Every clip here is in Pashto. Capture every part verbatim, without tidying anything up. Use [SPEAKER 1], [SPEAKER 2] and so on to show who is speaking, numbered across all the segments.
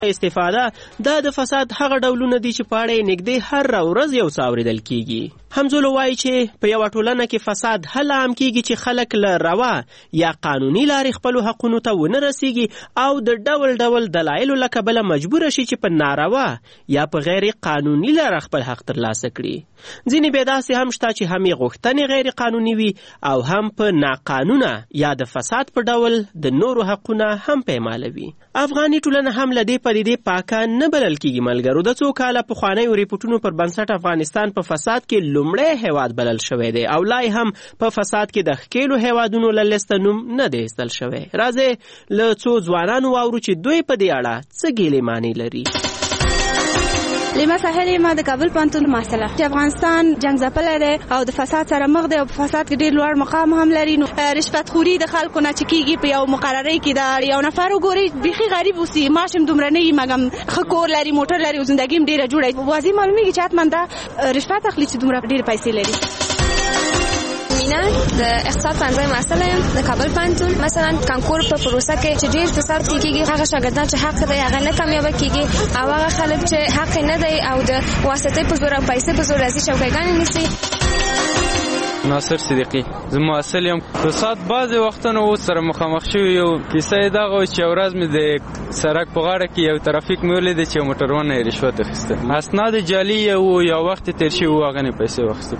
[SPEAKER 1] استفاده دا د فساد هغه ډولونه دي چې په اړه یې نږدې هر ورځ یو څه اورېدل کیږي. همزولو وایي چې په یوه ټولنه کې فساد هله عام کیږي چې خلک له روا یا قانوني لارې خپلو حقونو ته ونه رسیږي او د ډول ډول دلایلو له کبله مجبوره شي چې په ناروا یا په غیر قانوني لاره خپل حق ترلاسه کړي. ځینې بیا داسې هم شته چې هم یې غوښتنې غیر قانوني وي او هم په ناقانونه یا د فساد په ډول د نورو حقونه هم پیمالوي. افغاني ټولنه هم له دې پدیدې پاکه نه بلل کیږي. ملګرو، د څو کاله پخوانیو ریپورټونو پر بنسټ افغانستان په فساد کې لومړی هیواد بلل شوی دی او لای هم په فساد کې د ښکېلو هیوادونو له لیسته نوم نه دی ایستل شوی. راځئ له څو ځوانانو واورو چې دوی په دې اړه څه ګیلې مانې لري.
[SPEAKER 2] لیما ساحل ما د کابل پوهنتون محصله چې افغانستان جنگ ځپلی دی او د فساد سره مخ دی او په فساد کې ډېر لوړ مقام هم لري. نو رشوت خوري د خلکو نه چې کېږي په یو مقررۍ کې د یو نفر وګورئ بیخي غریب اوسي، معاش هم دومره نه وي مګم ښه کور لري، موټر لري او زندګي هم ډېره جوړه وي. واضح معلومېږي چې حتما دا رشوت اخلي چې دومره ډېر پیسې لري.
[SPEAKER 3] مینا د اقتصاد پوهنځی محصله یم د کابل پوهنتون. مثلا کانکور په پروسه کې چې ډېر فساد کېږي، هغه شاګردان چې حق دی هغه نه کامیابه کېږي او هغه خلک چې حق نه دی او د واسطې په زور او پیسې په زور راځي چوکیګانې نیسي.
[SPEAKER 4] ناصر صدیقی زه محصل یم. فساد بعضې وختونه اوس سره مخامخ شوي یو. کیسه یې دغه وه چې یو ورځ مې د سړک په غاړه کې یو ترافیک مې ولیده چې یو موټروان یې رشوت اخیسته. اسناد جعلي یې وو، یو وخت یې تېر شوي وو، هغه نه پیسې واخیستې.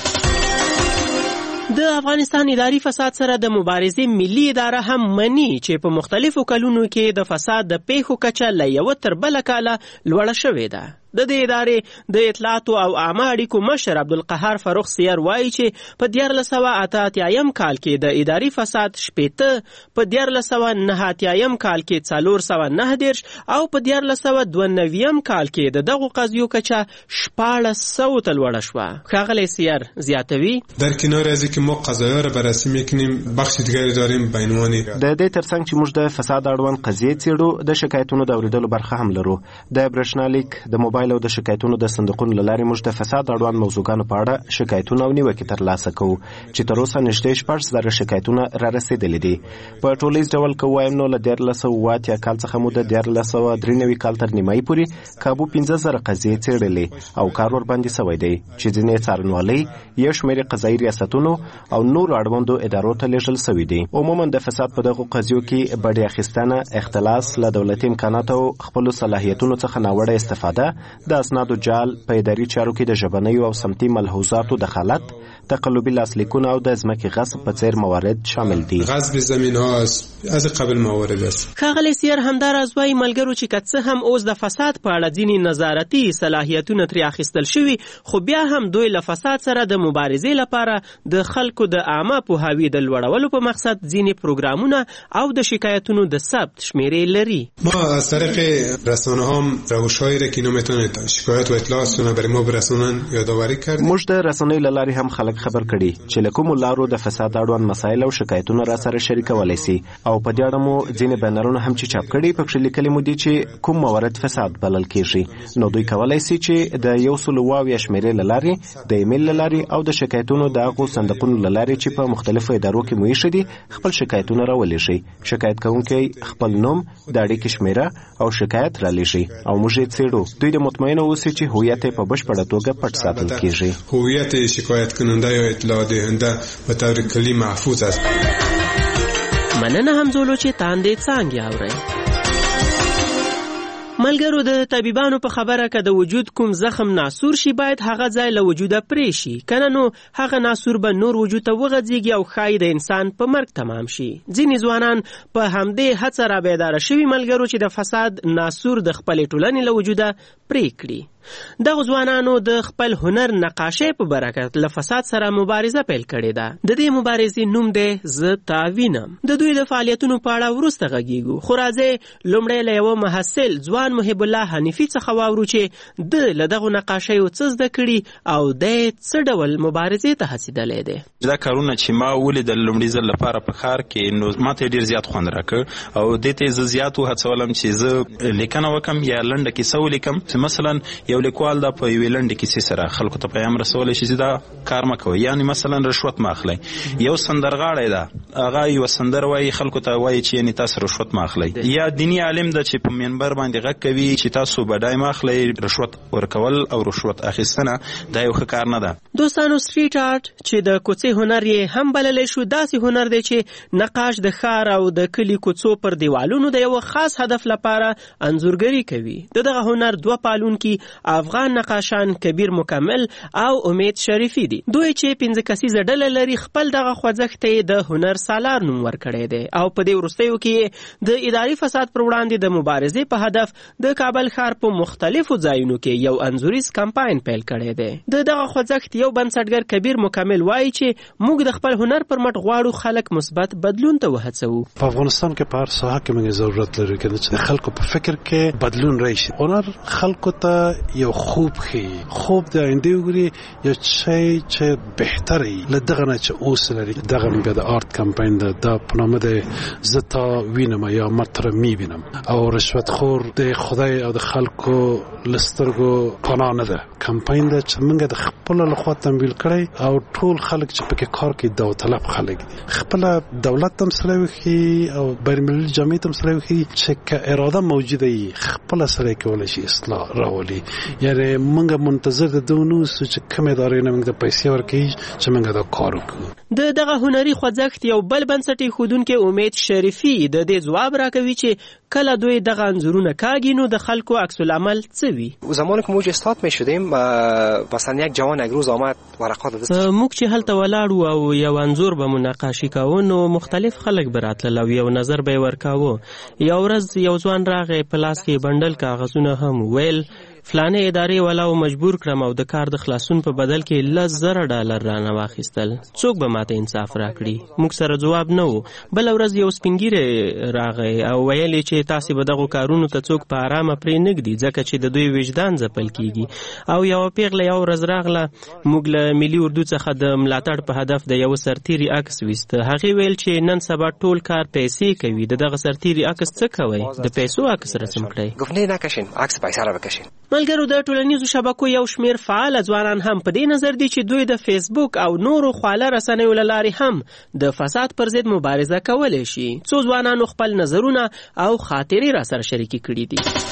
[SPEAKER 1] د افغانستان اداري فساد سره د مبارزې ملي اداره هم مني چې په مختلفو کلونو کې د فساد د پیښو کچه له یوه تر بله کاله لوړه شوې ده. د دې ادارې د اطلاعاتو او عامه اړیکو مشر عبدالقهار فاروق سیر وایي چې په دیارلس سوه اته اتیایم کال کې د اداري فساد شپېته، په دیارلس سوه نهه اتیایم کال کې څلور سوه نهه دېرش او په دیارلس سوه دوه نویم کال کې د دغو قضیو کچه شپاړس سوو ته لوړه شوه. ښاغلی سیر زیاتوي
[SPEAKER 5] در کنار از اینکه ما قضایا را بررسی میکنیم، بخش دیگری داریم بینوانی.
[SPEAKER 6] د دې ترڅنګ چې موږ د فساد اړوند قضیې څېړو، د شکایتونو د اورېدلو برخه هم لرو. د برېښنالیک، د موبایل او د شکایتونو د صندوقونو له لارې موږ د فساد اړوند موضوعګانو په اړه شکایتونه او نیوکې ترلاسه کوو چې تر اوسه نږدې شپږ زره شکایتونه را رسېدلي دي. په ټولیز ډول که ووایم نو له دیارلس سوه اووه اتیا کال څخه مو د دیارلس سوه درې نوي کال تر نیمایي پورې کابو پنځه زره قضیې څېړلې او کار ورباندې سوی دی چې ځینې څارنوالۍ، یو شمېر قضایي ریاستونو او نورو اړوندو ادارو ته لیږل سوي دي. عموما د فساد په دغو قضیو کې بډې اخیستنه، اختلاس، له دولتي امکاناتو او خپلو صلاحیتونو څخه ناوړه استفاده، د اسنادو جعل، په اداري چارو کې د ژبنیو او سمتي ملحوظاتو دخالت، تقلبي لاسلیکونه او د ځمکې غصب په څېر موارد شامل دي.
[SPEAKER 5] غصب زمین ها از قبل موارد است.
[SPEAKER 1] ښاغلی سیر همداراز وایي ملګرو چې که څه هم اوس د فساد په اړه ځینې نظارتي صلاحیتونه ترې اخیستل شوي، خو بیا هم دوی له فساد سره د مبارزې لپاره د خلکو د عامه پوهاوي د لوړولو په مقصد ځینې پروګرامونه او د شکایتونو د ثبت شمیرې لري.
[SPEAKER 5] ما از طریق رسانه هم روش‌هایی را که اینا میتونه شکایت و اطلاعاتونه برای ما برسونن یادآوری کردیم.
[SPEAKER 6] موږ د رسنیو له لارې هم خلک خبر کړي چې له کومو لارو د فساد اړوند مسایل او شکایتونه را سره شریکولی سي او په دې اړه مو ځینې بنرونه هم چې چاپ کړي پکښې لیکلي مو دي چې کوم موارد فساد بلل کېږي. نو دوی کولی سي چې د یو سل اووه اویا شمېرې له لارې، د ایمیل له لارې او د شکایتونو د هغو صندوقونو له لارې چې په مختلفو ادارو کې مو ایښي دي خپل شکایتونه راولېږي. شکایت کوونکی خپل نوم، د اړیکې شمېره او شکایت رالیږي او موږ یې څېړو. دوی د مطمئنه اوسي چې هویت یې په بشپړه توګه پټ ساتل کېږي.
[SPEAKER 5] هویت شکایت کننده یا اطلاع دهنده به طور کلی محفوظ است.
[SPEAKER 1] مننه همزولو چې تاندې څانګې اورئ. ملګرو، د طبيبانو په خبره که د وجود کوم زخم ناسور شي باید هغه ځای له وجوده پرې شي، کنه نو هغه ناسور به نور وجود ته وغځېږي او ښایي د انسان په مرګ تمام شي. ځینې ځوانان په همدې هڅه را بیداره شوي ملګرو چې د فساد ناسور د خپلې ټولنې له وجوده پرې کړي. دغه ځوانانو د خپل هنر نقاشۍ په برکت له فساد سره مبارزه پیل کړې ده. د دې مبارزې نوم دی زه تا وینم. د دوی د فعالیتونو په اړه وروسته غږیږو، خو راځئ لومړی له یوه محصل ځوان محب الله حنیفي څخه واورو چې د له دغو نقاشیو څه زده کړي او دی څه ډول مبارزې ته هڅېدلی دی.
[SPEAKER 7] دا کارونه چې ما ولیدل لومړي ځل لپاره په ښار کې، نو ما ته ډېر زیات خوند راکړ او دې ته یې زه زیات وهڅولم چې زه لیکنه وکړم یا لنډه کیسه ولیکم. مثلا یو لیکوال دا په یوې لنډې کیسې سره خلکو ته پیغام رسولی شي چې دا کار مه کوئ، یعنې مثلا رشوت مه اخلئ. یو سندرغاړی ده هغه یوه سندره وایي خلکو ته وایي چې یعنې تاسو رشوت مه اخلئ، یا دیني عالم ده چې په منبر باندې غږ کوي چې تاسو بډای مه اخلئ. رشوت ورکول او رشوت اخیستنه دا یو ښه کار نه ده.
[SPEAKER 1] دوستانو سټریټ آرټ چې د کوڅې هنر یې هم بللی شو داسې هنر دی چې نقاش د ښار او د کلي کوڅو پر دیوالونو د یو خاص هدف لپاره انځورګري کوي. د دغه هنر دوه پالونکي افغان نقاشان کبیر مکمل او امید شریفي دي. دوی چې پنځه کسیزه ډله لري خپل دغه خوځښت ته د هنر سالار نوم ورکړی دی او په دې وروستیو کې د اداري فساد پر وړاندې د مبارزې په هدف د کابل ښار په مختلفو ځایونو کې یو انځوریز کمپاین پیل کړی دی. د دغه خوځښت یو بنسټګر کبیر مکمل وایي چې موږ د خپل هنر پر مټ غواړو خلک مثبت بدلون ته وهڅوو.
[SPEAKER 8] په افغانستان کې په هر ساحه کې موږ ضرورت لرو چې د خلکو په فکر کې بدلون راشي. هنر خلکو ته یو خوب ښیي، خوب د آینده وګوري، یو شی چې بهتري له دغه نه چې اوس لري. دغه موږ د آرت کمپاین د دا په نامه د زه تا وینم یا ما تره میبینم او رشوت خور د خدای او د خلکو لسترګو پناه نه ده. کمپاین ده چې موږ د خپل لخوا تمویل کړی او ټول خلک چې پکې کار کوي داوطلب خلک دي. خپل دولت هم سره وخی او بین‌المللي جامعه هم سره وخی چې که اراده موجوده وي خپل سره کولای شي اصلاح راولي. یعنی موږ منتظر د دونو چې کوم ادارې نه موږ د پیسې ورکړي چې موږ دا کار وکړو.
[SPEAKER 1] د دغه هنري خوځښت یو بل بنسټي ښودونکی امید شریفي د دې ځواب راکوي چې کله دوی دغه انځورونه کاږي نو د خلکو عکس العمل څه وي.
[SPEAKER 9] زمانی که موج استاد می شدیم مثلا یک جوان یک روز آمد ورقات دست
[SPEAKER 1] موږ چې هلته ولاړو او یو انځور به مناقشې کوو نو مختلف خلک به راتلل او یو نظر به یې ورکاوه. یو ورځ یو ځوان راغی په لاس کې بنډل کاغذونه هم ویل فلانه ادارې والاو مجبور کړم او د کار د خلاصون په بدل کې لس زره ډالر رانه واخیستل. څوک به ماته انصاف راکړي؟ موږ سره ځواب نه و. بل ورځ یو سپینګیری راغی او ویل چې تاسې به دغو کارونو ته څوک په آرامه پرې نږدي ځکه چې د دوی وجدان ځپل کیږي. او یو پیغله یو ورځ راغله موږ له ملي اردو څخه د ملاتړ په هدف د یو سرتیري عکس ویسته. هغې ویل چې نن سبا ټول کار پیسې کوي، د دغه سرتیري عکس څه کوئ؟ د پیسو عکس رسم کړئ.
[SPEAKER 9] گفت نه نکشین، عکس پیسه را بکشین.
[SPEAKER 1] ملګرو د ټولنیزو شبکو یو شمیر فعال ځوانان هم په دې نظر دي چې دوی د فیسبوک او نورو خواله رسنیو له لارې هم د فساد پر ضد مبارزه کولی شي. څو ځوانانو خپل نظرونه او خاطرې را سره شریکې کړي دي.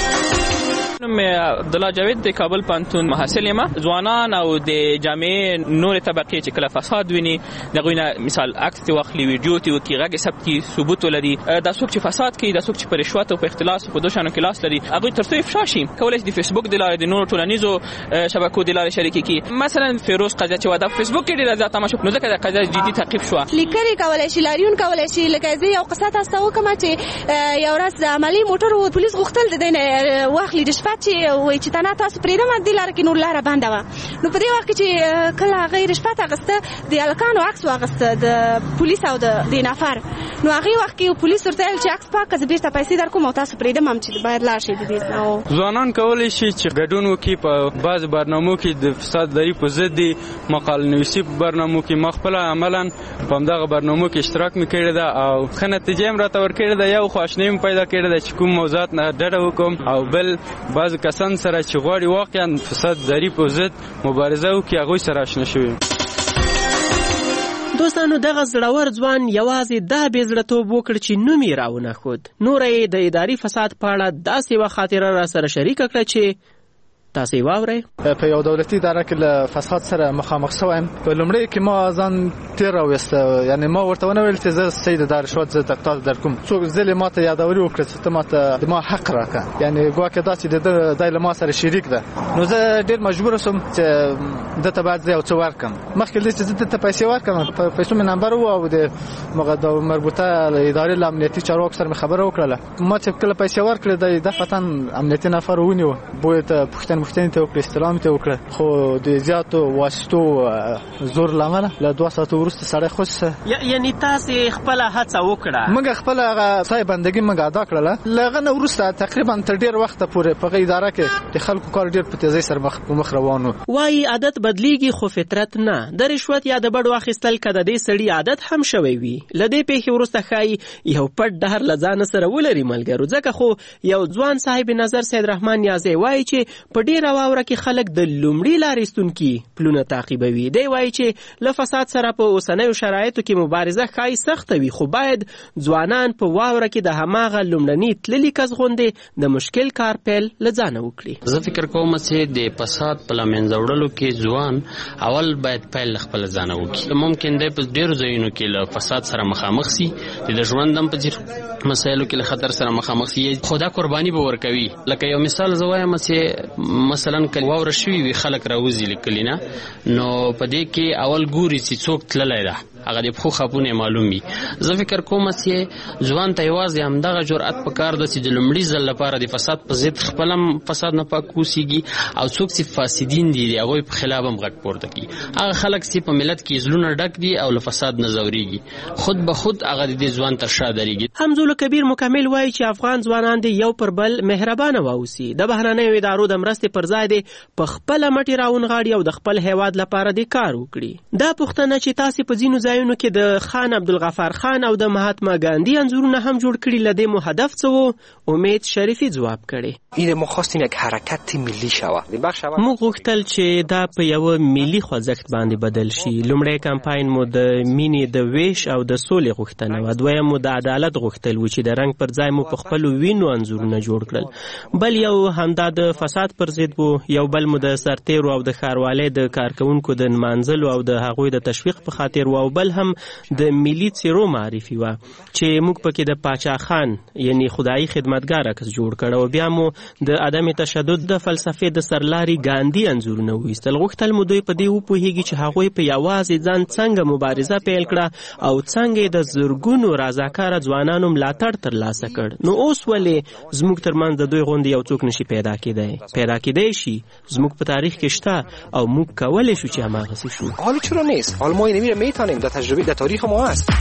[SPEAKER 10] نوم عبدالله جاوید د کابل پوهنتون محصل یم. ځوانان او د جامعې نورې طبقې چې کله فساد ویني د هغوی نه مثال عکس دې واخلي، ویډیو دې وکړي، غږ یې ثبت کړي، ثبوت ولري. دا څوک چې فساد کوي، دا څوک چې په رشوت او په اختلاس او په دو شیانو کې لاس لري، هغوی تر څو افشا شي کولی شي د فیسبوک د لارې د نورو ټولنیزو شبکو د لارې شریکې کړي. مثلا فیروز قضیه چې وه دا فیسبوک کې ډېره زیاته مشهور نو ځکه دا قضیه جدي تعقیب شوه.
[SPEAKER 2] لیکرې کولی شي، لاریون کولی شي. لکه زه یو قصه تاسو ته وکړم چې یو ورځ د عملي موټر و پولیس غوښتل د دی نه واخلي رشوت چې وایي چې تنه تاسو پرېږدم دې لاره کې نور لاره بنده وه. نو په دې وخت کې چې کله هغې رشوت اخیسته د هلکانو عکس واخیسته د پولیس او د دې نفر، نو هغې وخت کې پولیس ورته ویل چې عکس پاکه زه بېرته پیسې در کوم او تاسو پرېږدم هم چې باید لاړ شئ د دې.
[SPEAKER 4] ځوانان کولی شي چې ګډون وکړي په بعضې برنامو کې د فسادګري په ضد دي، مقاله نویسي په برنامو کې. ما خپله عملا په همدغه برنامو کې اشتراک مې کړې ده او ښه نتیجه یې هم راته ورکړې ده. یو خو اشنایي مې پیدا کړې ده چې کوم موضوعات نه ډډه وکړم، او بل بعضې کسان سره چې غواړي واقعا فسادګري په ضد مبارزه وکړي هغوی سره اشنا شوي.
[SPEAKER 1] دوستانو دغه زړور ځوان یوازې دا بې زړهتوب وکړ چې نوم یې راونه ښود. نوره یې د اداري فساد په اړه داسې یوه خاطره را سره شریکه کړه چې تاسو یې واورئ.
[SPEAKER 11] په یو دولتي اداره کې له فساد سره مخامخ شوم. په لومړي کې ما ځان تیر راوسته، یعنی ما ورته ونه ویل چې زه سید د رشوت زه تاسو در کوم. څوک ځلې ما ته یادوري وکړه چې ته ما ته د ما حق راکړه، یعنی ګواکې داسې د دای له ما سره شریک ده. نو زه ډېر مجبور شوم چې دته باید زه یو څه ورکړم. مخکې له چې زه دته پیسې ورکړم په پیسو مې نمبر و او د د مربوطه ادارې له امنیتي چارواکو سره مې خبره وکړله. ما چې کله پیسې ورکړې د دفعتاً امنیتي نفر ونیو، بوی ته پوښتنه مختنی ته وکړه، استلام ته وکړه، خو د زیاتو واسطو زور لامله له دوه ساعتو وروسته سړی خوش.
[SPEAKER 1] یعنی تاسې خپله هڅه وکړه؟
[SPEAKER 11] موږ خپله هغه سای بندګي موږ ادا کړله. له هغه نه وروسته تقریبا تر ډېر وخته پورې په هغه اداره کې د خلکو کار ډېر په تیزۍ سره مخ په مخ روان و.
[SPEAKER 1] وایي عادت بدلیږي خو فطرت نه. د رشوت یا د بډو اخیستل که د دې سړي عادت هم شوی وي، له دې پیښې وروسته ښایي یو پټ ډهر له ځانه سره ولري ملګرو. ځکه خو یو ځوان صاحب نظر سید رحمان نیازی وایي چې په ډیره واوره کې خلک د لومړي لارې ستونکي پلونه تعقیبوي. دی وایي چې له فساد سره په اوسنیو شرایطو کې مبارزه ښایي سخته وي، خو باید ځوانان په واوره کې د هماغه لومړني تللي کس غوندې د مشکل کار پیل له ځانه وکړي.
[SPEAKER 12] زه فکر کوم چې د فساد په له منځه وړلو کې ځوان اول باید پیل له خپله ځانه وکړي. ممکن دی په ډېرو ځایونو کې له فساد سره مخامخ سي، د ژوند هم په ځینو مسایلو کې له خطر سره مخامخ سي، خو دا قرباني به ورکوي. لکه یو مثال زه وایم چې مثلا که واوره شوي وي خلک راوځي له کلي نه، نو په دې کې اول ګوري چې څوک تللی ده، هغه د پښو خاپونه معلوم وي. زه فکر کوم چې ځوان ته یوازې همدغه جرأت پکار ده چې د لومړي ځل لپاره د فساد په ضد خپل هم فساد نه پاک اوسېږي، او څوک چې فاسدین دي د هغوی په خلاف هم غږ پورته کړي. هغه خلک چې په ملت کې زړونه ډک دي او له فساد نه ځورېږي، خود به خود هغه د دې ځوان تر شا درېږي.
[SPEAKER 1] حمزه کبیر مکمل وایي چې افغان ځوانان د یو پر بل مهربانه واوسي، د بهرنیو ادارو د مرستې پر ځای د په خپله مټې راونغاړي او د خپل هیواد لپاره د کار وکړي. دا پوښتنه چې تاسې په ځینو ځایونو کې د خان عبدالغفار خان او د مهاتما ګاندی انځورونه هم جوړ کړي، له دې مو هدف څه و؟ امید شریفي ځواب کړي.
[SPEAKER 9] این ما خواستیم یک حرکت ملی شوه.
[SPEAKER 1] موږ غوښتل چې دا په یوه ملي خوځښت باندې بدل شي. لومړی کمپاین مو د مینې د ویش او د سولې غوښتنه وه. دویم مو د عدالت غوښتل و چې د رنګ پر ځای مو په خپلو وینو انځورونه جوړ کړل. بل یو همدا د فساد پر ضد و. یو بل مو د سرتیرو او د ښاروالۍ د کارکوونکو د نمانځلو او د هغوی د تشویق په خاطر و. او بل هم د ملي څیرو معرفي وه چې موږ پکې د پاچا خان یعنی خدایي خدمتګار عکس جوړ کړ. او بیا مو د عدم تشدد د فلسفې د سرلاري ګاندی انځورونه وایستل. غوښتل مو دوی په دې وپوهیږي چې هغوی په یوازې ځان څنګه مبارزه پیل کړه او څنګه د زرګونو رضاکاره ځوانانو ملاتړ ترلاسه کړ. نو اوس ولې زموږ ترمنځ د دوی غوندې یو څوک نشي پیدا کېدی؟ پیدا کېدی شي، زموږ په تاریخ کې شته او موږ کولی شو چې هماغسې شو.
[SPEAKER 9] حالا چرا نیست؟ حالا ما اینو میتونیم، در تجربه در تاریخ ما هست.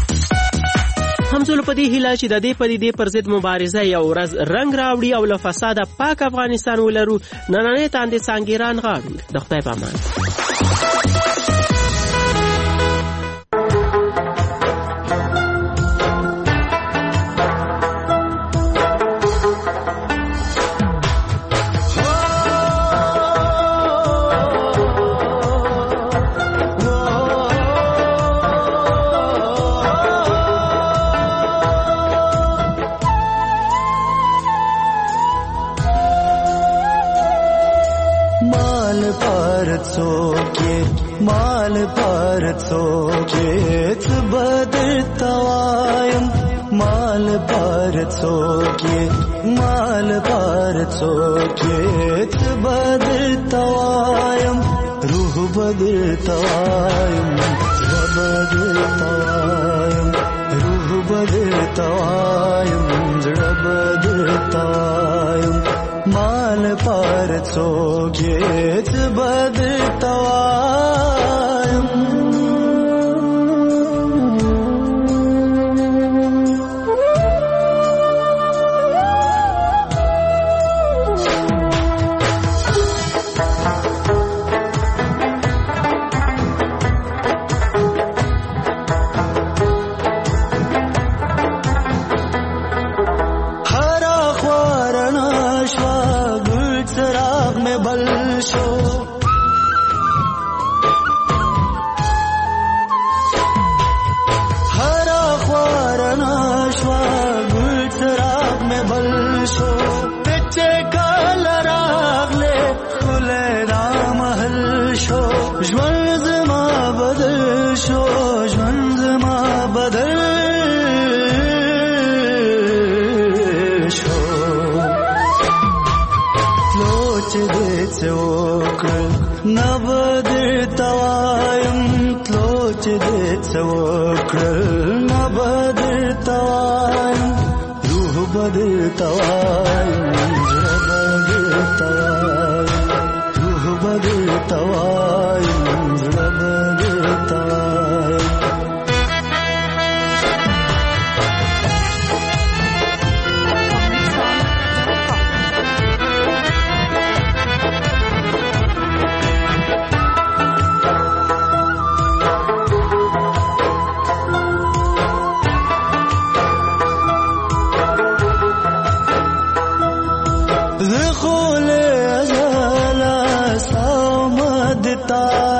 [SPEAKER 1] همزولو په دې هیله چې د دې پدیدې پر ضد مبارزه یو ورځ رنګ راوړي او له فساده پاک افغانستان ولرو. نننۍ تاندې سانګیران غاړو. د خدای په امان.
[SPEAKER 13] مال پارڅوکې بدتوایم مال پارڅوکې مال پارڅوکې بدتوایم روح بدتوایم بدتوایم روح بدتوایم بدتوایم مال پارڅوکې بدتوایم. تایم